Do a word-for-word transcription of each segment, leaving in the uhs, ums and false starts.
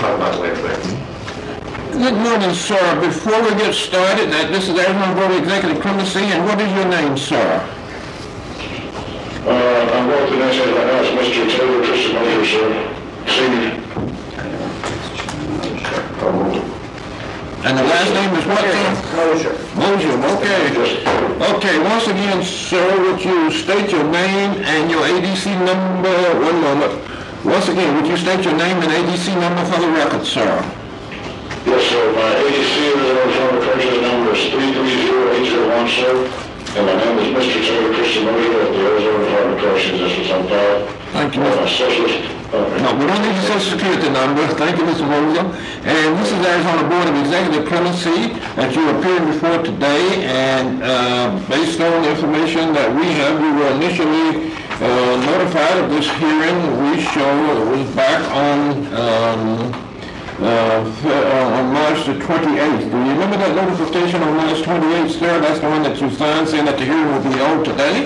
talk about it later, but. Good morning, sir. Before we get started, that this is Arizona Board of Executive Clemency, and what is your name, sir? Uh, I'm going to next right now. It's Mister Taylor Christian Mosier, sir. Senior. And the last name is what, sir? Mosier. Mosier, okay. Okay, once again, sir, would you state your name and your A D C number? One moment. Once again, would you state your name and A D C number for the record, sir? Yes, sir. My A D C of the Arizona Corrections number is three three zero eight zero one, sir. And my name is Mister Taylor Christian Mosier of the Arizona Department of Corrections. This is on file. Thank you, Uh, Mister socialist. Okay. No, we don't need your social security number. Thank you, Mister Mosier. And this is Arizona Board of Executive Clemency that you appeared before today. And uh, based on the information that we have, we were initially uh, notified of this hearing. We show it was back on um, uh, uh, on March the twenty-eighth. Do you remember that notification on March twenty-eighth, sir? That's the one that you signed saying that the hearing will be held today.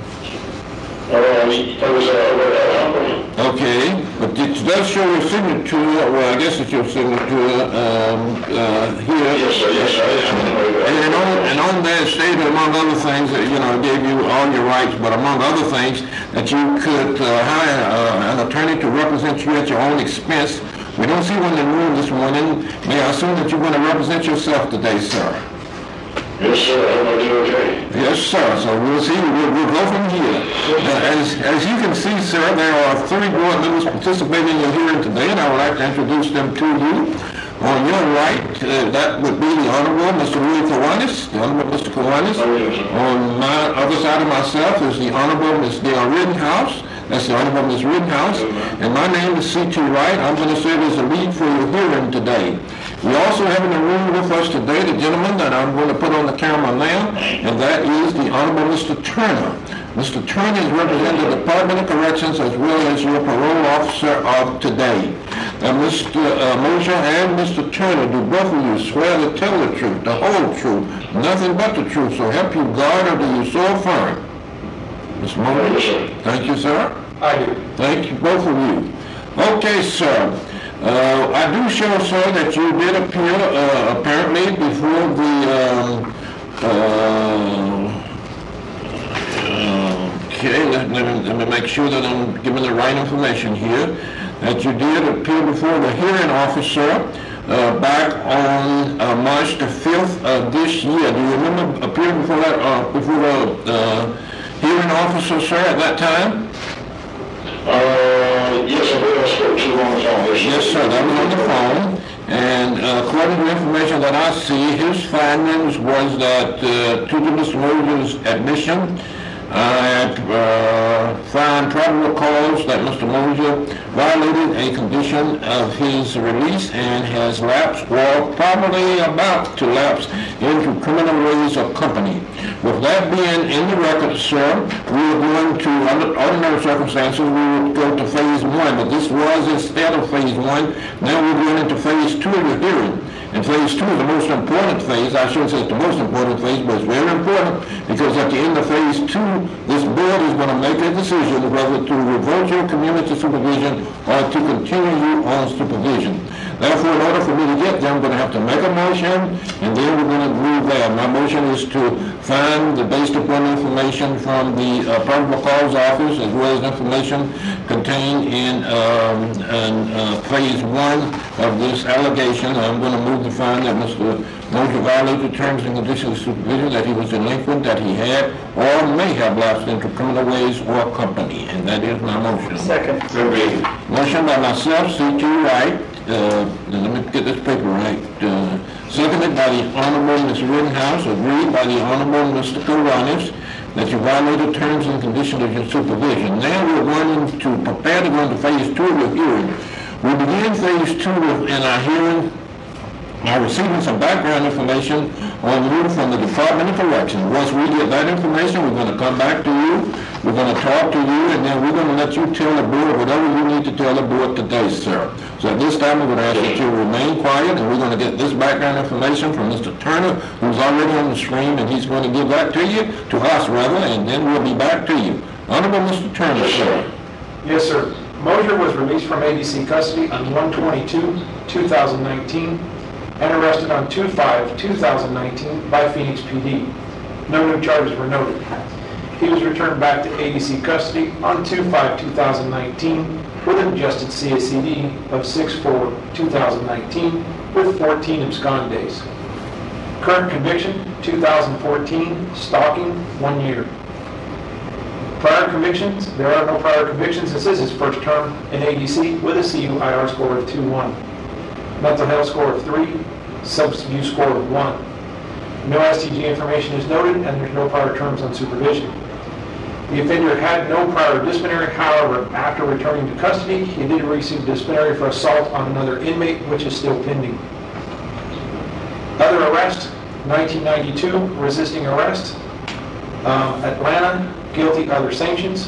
Uh, that was uh, over at Humble. Okay, but it does show your signature, well, I guess it's your signature, um, uh, here. Yes, sir. Yes, sir. And on, and on that stated, among other things, that, you know, gave you all your rights, but among other things, that you could uh, hire uh, an attorney to represent you at your own expense. We don't see one in the room this morning. May I assume that you're going to represent yourself today, sir? Yes, sir. I hope I do okay. Yes, sir. So we'll see. We'll, we'll go from here. Uh, as, as you can see, sir, there are three board members participating in your hearing today, and I would like to introduce them to you. On your right, uh, that would be the Honorable Mister Louis Kiwanis, the Honorable Mister Kiwanis. On my other side of myself is the Honorable Miss Dale Rittenhouse. That's the Honorable Miss Rittenhouse. And my name is C T Wright. I'm going to serve as the lead for your hearing today. We also have in the room with us today the gentleman that I'm going to put on the camera now, and that is the Honorable Mister Turner. Mister Turner is representing the Department of Corrections as well as your parole officer of today. Now, Mister Uh, Mosier and Mister Turner, do both of you swear to tell the truth, the whole truth, nothing but the truth, so help you God or do you so affirm? Mister Mosier? Thank you, sir. I do. Thank you, both of you. Okay, sir. Uh, I do show, sir, that you did appear uh, apparently before the um, uh, okay, let, let, me, let me make sure that I'm giving the right information here, that you did appear before the hearing officer uh, back on uh, March the fifth of this year. Do you remember appearing before that, uh, before the uh, hearing officer, sir, at that time? Uh, yes, I believe I spoke to you on the phone. Yes, Yes, sir, that was on the phone. And uh, according to the information that I see, his findings was that uh, to Mister Mosier's admission, I uh, find probable cause that Mister Mosier violated a condition of his release and has lapsed or probably about to lapse into criminal ways of company. With that being in the record, sir, we are going to, under ordinary circumstances, we would go to phase one, but this was instead of phase one. Now we're going into phase two of the hearing. And phase two is the most important phase. I shouldn't say it's the most important phase, but it's very important because at the end of phase two, this board is going to make a decision whether to revoke your community supervision or to continue you on supervision. Therefore, in order for me to get there, I'm going to have to make a motion, and then we're going to move there. My motion is to find, the, based upon information from the uh, probable cause office, as well as information contained in, um, in uh, phase one of this allegation. I'm going to move to find that Mister Mosier violated terms and conditions of supervision, that he was delinquent, that he had or may have lapsed into criminal ways or company. And that is my motion. Second. Motion by myself, C T Wright. Uh, let me get this paper right. Uh, seconded by the Honorable Miz Rittenhouse, agreed by the Honorable Mister Kiwanis, that you violated terms and conditions of your supervision. Now we're going to prepare to go into phase two of your hearing. We begin phase two in our hearing by receiving some background information on you from the Department of Corrections. Once we get that information, we're going to come back to you, we're going to talk to you, and then we're going to let you tell the board whatever you need to tell the board today, sir. So at this time, we're going to ask that you remain quiet, and we're going to get this background information from Mister Turner, who's already on the screen, and he's going to give that to you, to us rather, and then we'll be back to you. Honorable Mister Turner, sir. Yes, sir. Mosier was released from A D C custody on one twenty-two two thousand nineteen and arrested on two five two thousand nineteen by Phoenix P D. No new charges were noted. He was returned back to A D C custody on two five two thousand nineteen with an adjusted C A C D of six four two thousand nineteen with fourteen abscond days. Current conviction, two thousand fourteen, stalking, one year. Prior convictions, there are no prior convictions. This is his first term in A D C with a C U I R score of two one. Mental health score of three, substance abuse score of one. No S T G information is noted, and there's no prior terms on supervision. The offender had no prior disciplinary, however, after returning to custody, he did receive disciplinary for assault on another inmate, which is still pending. Other arrest, nineteen ninety-two, resisting arrest. Um, Atlanta, guilty, other sanctions.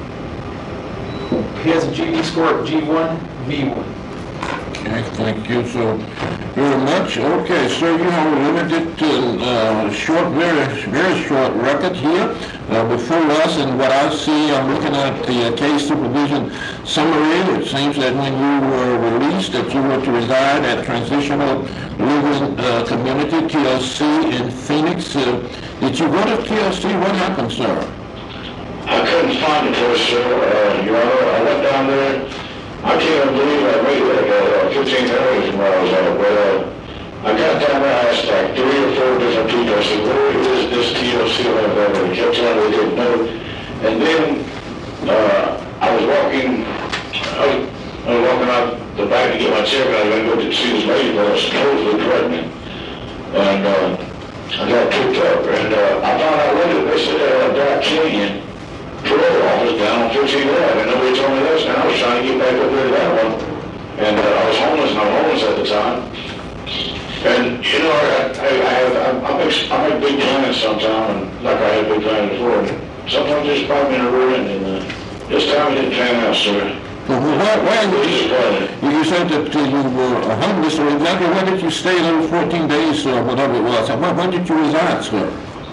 He has a G D score of G one, V one. Okay, thank you so very much. Okay, so you have a limited, uh, short, very, very short record here uh, before us, and what I see, I'm looking at the uh, case supervision summary. It seems that when you were released, that you were to reside at Transitional Living uh, Community, T L C, in Phoenix. Uh, did you go to T L C? What happened, sir? I couldn't find the place, sir. Uh, Your Honor, I went down there. I can't believe I made it uh, fifteen hours from where I was at, but uh, I got down there, I asked like three or four different people. I said, where is this T L C or whatever? They kept telling me they didn't know. And then uh, I was walking, I was, I was walking out the back to get my check, and I was going to go to see this lady, but I was supposedly pregnant. And uh, I got picked up, and uh, I found out later, they said uh, Doc Canyon parole office down on fifteen Ave, and nobody told me this, and I was trying to get back up there to that one. And uh, I was homeless, and I was homeless at the time. And, you know, I, I, I have, I, I, make, I make big plans sometimes, and like I had big plans before, and sometimes they just bite me in the rear end, and uh, this time it didn't pan out, sir. Well, where, where did you, you said that uh, you were homeless, so exactly where did you stay those fourteen days, or whatever it was? Where, where did you reside, sir?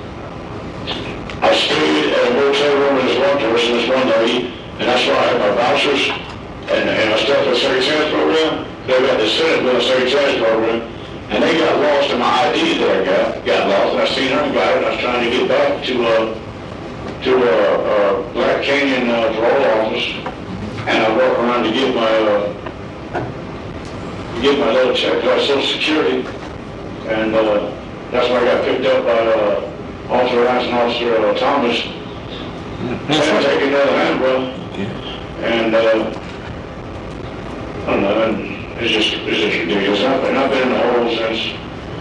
I stayed at a motel room with this one person, this one lady, and that's where I had my vouchers, and, and I started the Second Chance program. They got the Senate bill, Second Chance program, and they got lost in my I D that I got, got lost, and I seen her and got it, and I was trying to get back to, uh, to, uh, uh, Black Canyon, uh, parole office, and I walked around to get my, uh, to get my little check out of Social Security, and, uh, that's where I got picked up by, uh, Authorizing Officer uh, Thomas, and taking another handbill, and uh, I don't know, and it's just it's just ridiculous. I've been, I've been in the hole since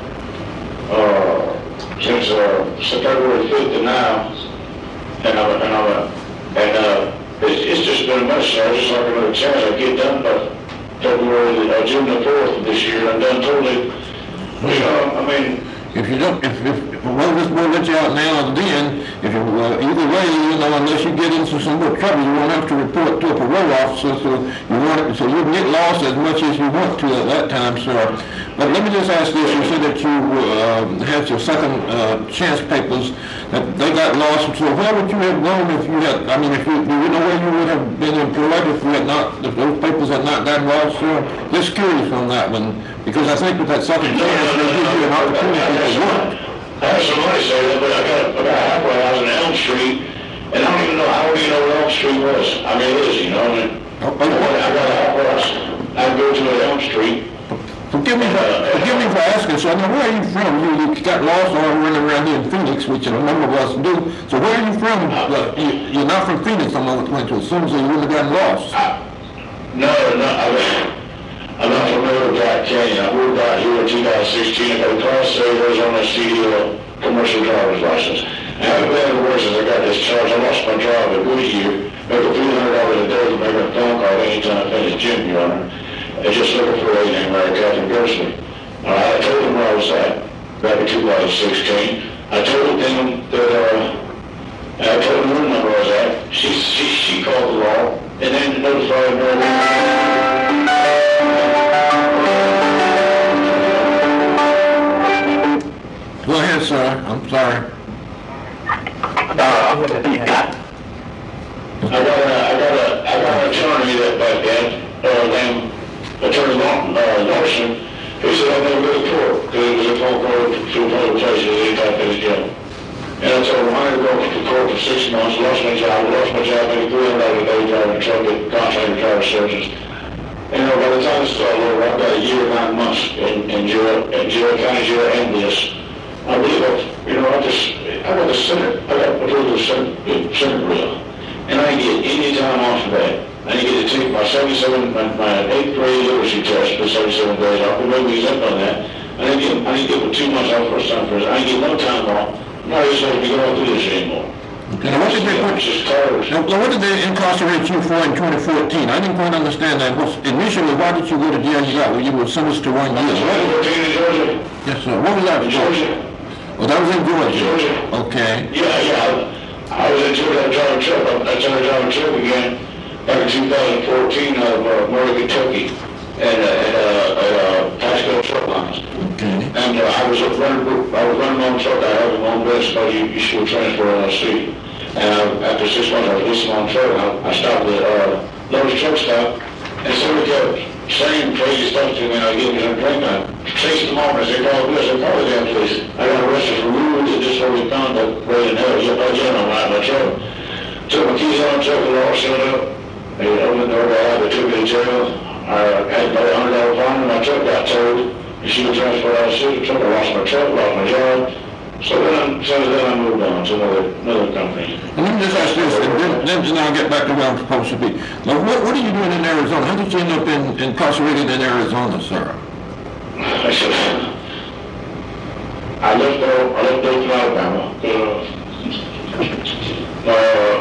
uh, since uh, September fifth to now, and I'm and I'm and uh, it's, it's just been a mess. So I just like another chance. I get done by February, uh, June the fourth of this year. I'm done totally. You know, I mean. If you don't, if, if, well, this will let you out now and then, if you, uh, either way, you know, unless you get into some more trouble, you won't have to report to a parole officer, so you want, so you can get lost as much as you want to at that time, sir. But let me just ask this, you said that you, uh, had your second, uh, chance papers, that they got lost, so where would you have gone if you had, I mean, if you, do you know where you would have been employed if you had not, if those papers had not gotten lost, sir? Just curious on that one, because I think with that second chance, they give you an opportunity to work. I have some money saved, but I got, I got a halfway house in Elm Street, and I don't even know, I don't even know where Elm Street was. I mean, it is, you know, and Oh, oh, I got a halfway house. I go to Elm Street. Forgive me for, forgive me for asking, so now where are you from? You, you got lost all running around here in Phoenix, which a number of us do. So where are you from? Uh, you, you're not from Phoenix, I'm going to assume, so you wouldn't have gotten lost. I, no, no, I, I'm not familiar with Black Canyon. I moved out here in two thousand sixteen. I got a class A Arizona C D O commercial driver's license. And I've been the worst as I got this charge. I lost my job at Goodyear, make a few hundred dollars a day to make a phone call anytime I finish gym, Your Honor. And just looking for a lady named Mary Catherine Gersley. Uh, I told them where I was at back in two thousand sixteen. I told them that, uh, I told them where number I was at. She, she, she called the law and then notified Mary. Go ahead, sir. I'm sorry. Uh, I got a, I got a, I got an attorney that by Attorney Lawson, uh, Larson, he said I'd never go to court because it was a phone call to a public place that they thought they was guilty. And I told him I had to go to court for six months, lost my job, lost my job, making three hundred dollars a day driving a truck at contractor driver services. And you know, by the time this is all over, I've got a year and nine months in, in jail, in jail, county jail, and this. I believe it. You know, I just, I got the Senate, I got approved the Senate, Senate bill, and I didn't get any time off of that. I didn't get to take my seventy-seven, my, my eighth grade literacy test for seventy-seven days off. We maybe exempt on that. I didn't get, I didn't get for two months off first time first. I didn't get no time off. I'm not even supposed to be going through this anymore. Okay, now what did they put, It's just tired. now, what did they incarcerate you for in twenty fourteen? I didn't quite understand that. Was, initially, why did you go to jail you got? Well, you were sentenced to one year. twenty fourteen in Georgia. Yes, sir. What was that In for? Georgia. Well, that was in Georgia. Georgia. Okay. Yeah, yeah. I was in Georgia, I driving a truck. I started driving a truck again back in two thousand fourteen out of uh, Murray, Kentucky, and uh, at uh, at uh, Pasco Truck Lines. Okay. And uh, I was running, I was running my own truck. I had my own business called U P School Transfer L L C. And I, after six months, I was leasing my own truck. I, I stopped at uh, Lowe's truck stop, and somebody kept saying crazy stuff to me. And I gave me some drink. I chased them off. I said, "Call the police." I called the damn police. I got arrested for rude and disorderly conduct right in hell. Yeah, I jail on my truck. Took my keys on the truck. The law showed up. They opened the door. They took me to jail. I had about a hundred dollar fine. My truck got towed. You should have transferred out of the city. Truck. I lost my truck. Lost my job. So then, so then I moved on to another another company. And let me just ask this, and then, then then I'll get back to where I'm supposed to be. Now, what, what are you doing in Arizona? How did you end up in, incarcerated in Arizona, sir? I said, I left uh, I left Dothan, Alabama. Uh, my uh,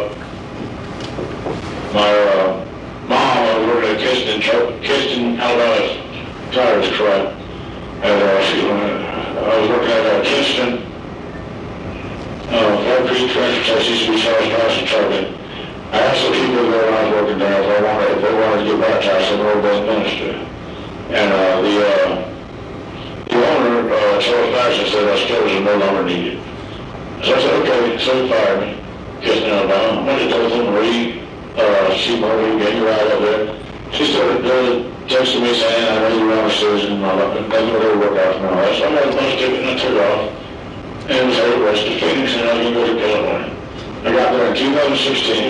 my uh, mom was working at Kinston, Kinston, Alabama tires truck, and uh, she uh, I was working at uh, Kinston. Uh, Fort Creek Transportation used to be Charles Johnson Trucking. I asked some people there when I was working there if they wanted, if they wanted to get baptized in the ordained minister. And uh, the uh, the owner, uh, Charles Johnson, said our skills are no longer needed. So I said, okay, so he fired me. Kinston, Alabama. I went to Dothan, Marie, uh, she Marie, getting right up there. She started uh, texting me saying I made the wrong decision and all that, and that's what they work out from all that. So I got a bunch of tickets and I took off. And was headed west to Phoenix, and I was going to go to California. I got there in two thousand sixteen.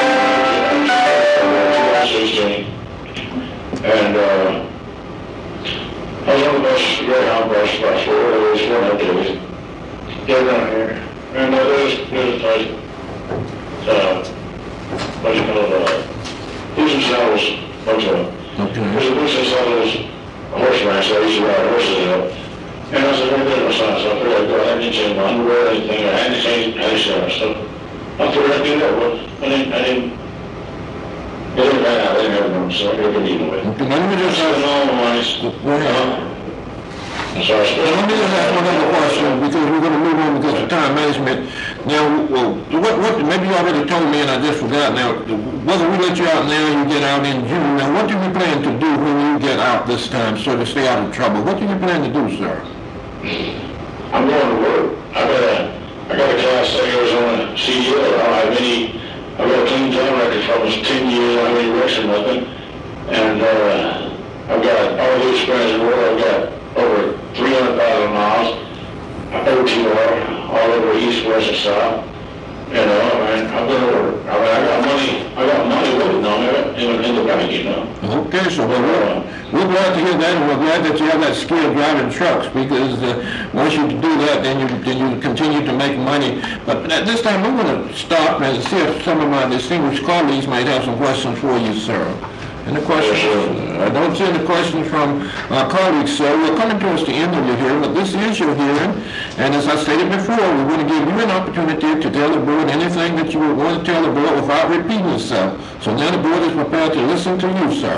twenty sixteen. And uh, I was on the bus, Greyhound bus, about four days, four and a half days. Get down here. And uh, there's, there's a place, uh, what do you call it, uh, Boots and Saddles Hotel. Okay. There's a Boots and Saddles horse ranch that I used to ride horses at. And I said, right there, my son, so I figured I'd go, I hadn't changed my underwear or anything, I hadn't changed, I hadn't so I figured I'd do that, well, I didn't, I didn't, it didn't matter, I didn't have them, so I could get even with it. Okay, now let me I just spent ask, all my money, go ahead. uh, so I spent. Now, let me just ask one other question, because we're gonna move on because of time management. Now, well, what, what, maybe you already told me and I just forgot now, whether we let you out now, you get out in June, now what do you plan to do when you get out this time, so to stay out of trouble? What do you plan to do, sir? I'm going to work. I got a, I got a Class A Arizona C D L. I don't have any, I've got a clean time record for almost ten years. I don't have any wrecks or nothing. And uh, I've got all the experience in the world. I've got over three hundred thousand miles, O T R, all over east, west, and south. You know, and I've been over. I mean, I got money, I got money waiting on me in, in the bank, you know. Okay, so well, we're, we're glad to hear that, and we're glad that you have that skill driving trucks, because uh, once you do that, then you then you continue to make money. But at this time, we're going to stop and see if some of my distinguished colleagues might have some questions for you, sir. Any questions? I don't see any questions from our colleagues, sir. We're coming towards the end of your hearing, but this is your hearing, and as I stated before, we want to give you an opportunity to tell the board anything that you would want to tell the board without repeating yourself. So now the board is prepared to listen to you, sir.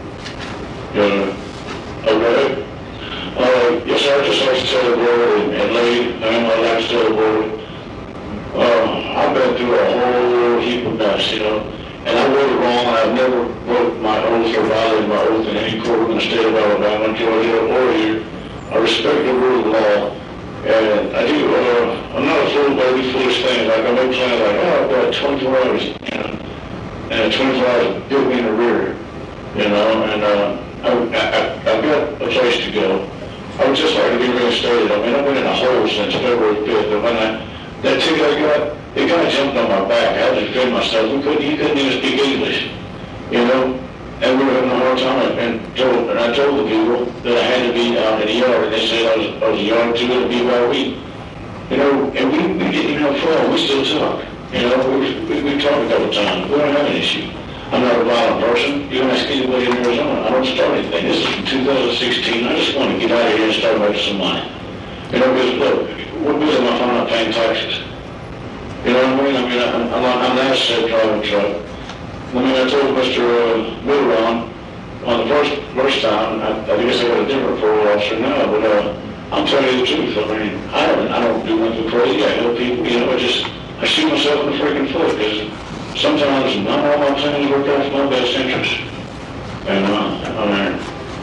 Yeah. Okay. Uh, yes, sir. I just like to tell the board, and, and lady, and I'd like to tell the board, uh, I've been through a whole heap of mess, you know. And I wrote it wrong. I've never wrote my oath or violated my oath in any court in the state of Alabama, Georgia, or here. I respect the rule of law. And I do, uh, I'm not a fool by these foolish things. Like I make plans like, oh, I've got twenty-four hours, you know. And twenty-four hours bit me in the rear, you know. And uh, I, I, I've got a place to go. I would just like to be reinstated. I mean, I've been in a hole since February fifth, and when I, that ticket I got, it kind of jumped on my back. I had to defend myself. We couldn't, you couldn't even speak English, you know? And we were having a hard time, and told, and I told the people that I had to be out in the yard, and they said I was, I was a yard too little to be by a week. You know, and we, we didn't even have a phone. We still talk. You know, we, we, we talked a couple of times. We don't have an issue. I'm not a violent person. You can ask anybody in Arizona. I don't start anything. This is from two thousand sixteen. I just want to get out of here and start making some money. You know, because look, what good am I if I'm not paying taxes? You know what I mean? I mean, I'm, I'm, I'm an asset driving truck. I mean, I told Mister Uh, Wilron on the first first time, I, I guess I got a different parole officer now, but uh, I'm telling you the truth. I mean, I don't, I don't do nothing crazy. I help people. You know, I just, I shoot myself in the freaking foot because sometimes not all my plans work out for my best interest. And uh, I mean,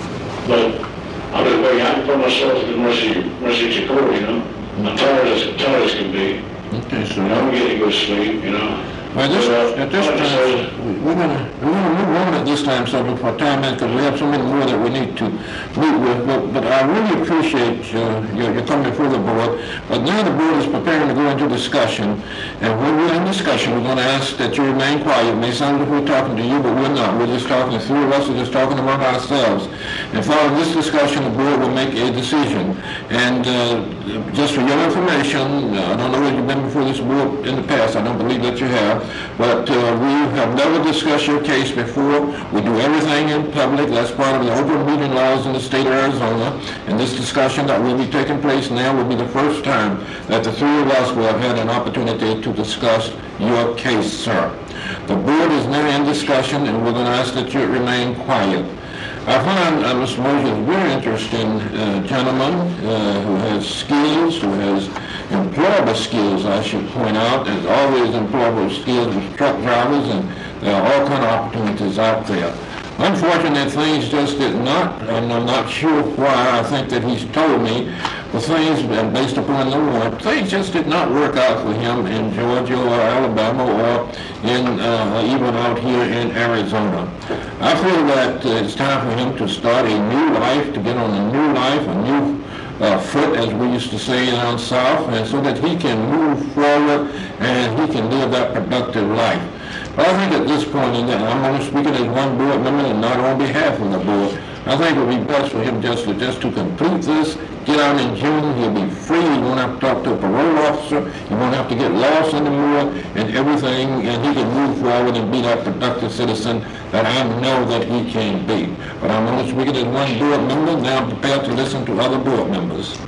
but I'm just waiting. I can put myself in the mercy, mercy at your court. You know, I'm tired as tired as can be. Okay, so I don't get to go to sleep. You know. Well, this, But, uh, at this like I say, time, we're gonna, we're gonna move on at this time, so for time, because we have so many more that we need to meet with, but, but I really appreciate, uh, your, your coming before the board. But now the board is preparing to go into discussion, and when we're in discussion, we're gonna ask that you remain quiet. It may sound like we're talking to you, but we're not. We're just talking, the three of us are just talking among ourselves. And following this discussion, the board will make a decision. And, uh, just for your information, I don't know whether you've been before this board in the past, I don't believe that you have, but uh, we have never discussed your case before. We do everything in public. That's part of the open meeting laws in the state of Arizona. And this discussion that will be taking place now will be the first time that the three of us will have had an opportunity to discuss your case, sir. The board is now in discussion, and we're going to ask that you remain quiet. I find uh, Mister Moses a very interesting uh, gentleman uh, who has skills, who has employable skills, I should point out. There's always employable skills with truck drivers, and there are all kind of opportunities out there. Unfortunately, things just did not, and I'm not sure why. I think that he's told me the things, and based upon the warrant, things just did not work out for him in Georgia or Alabama or in uh, even out here in Arizona. I feel that uh, it's time for him to start a new life, to get on a new life, a new uh, foot, as we used to say down south, and so that he can move forward and he can live that productive life. But I think at this point, and I'm only speaking as one board member and not on behalf of the board, I think it would be best for him just to, just to complete this, get out in June, he'll be free, he won't have to talk to a parole officer, he won't have to get lost anymore, and everything, and he can move forward and be that productive citizen that I know that he can be. But I'm only speaking as one board member, now I'm prepared to listen to other board members.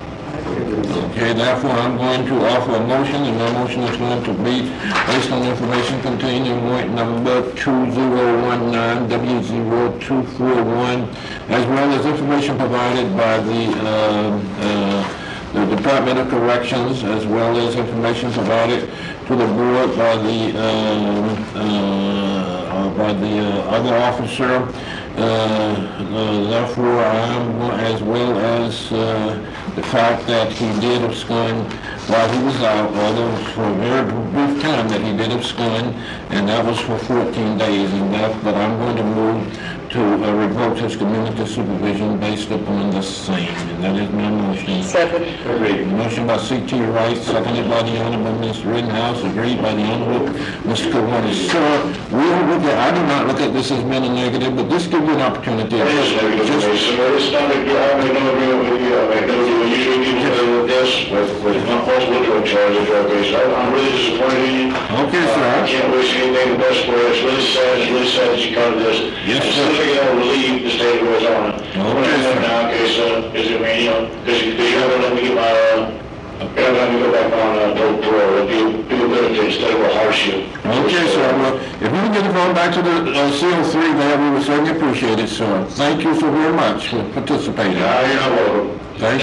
Okay, therefore I'm going to offer a motion, and my motion is going to be based on information contained in warrant number two zero one nine W zero two four one, as well as information provided by the, uh, uh, the Department of Corrections, as well as information provided to the board by the, uh, uh, by the uh, other officer. Uh, uh, therefore, I am, as well as uh, the fact that he did abscond while he was out, although for a very brief time that he did abscond, and that was for fourteen days, and that, but I'm going to move to uh, revoke his community supervision based upon the same, and that is my motion. Second. Agreed. Motion by C T Wright, seconded by the Honorable Mister Rittenhouse, agreed by the Honorable Mister Kawani. Sir, we don't look at, I do not look at this as being a negative, but this gives you an opportunity. It is negative to me, sir. It's not a, I mean, no agreement with you. I mean, no, you usually people deal with this, with, with multiple drug charges, drug cases. I- I'm really disappointed in you. Okay, Uh, I sir. can't wish anything the best for you. It's really sad, it's really sad that you come to this. Yes, As sir. soon as I get out, relieve the state of Arizona. I'm gonna Okay, end up sir. now, okay, so, is it, I mean, you know, because you, because you're not gonna let me get my, uh, you're not gonna let me go back on, uh, parole, parole. It'll be, be a benefit instead of a hardship. Okay, sir. Well, if we can get the phone back to the uh, C O three there, we would certainly appreciate it, sir. Thank you so very much for participating. Yeah, you're not welcome. Thank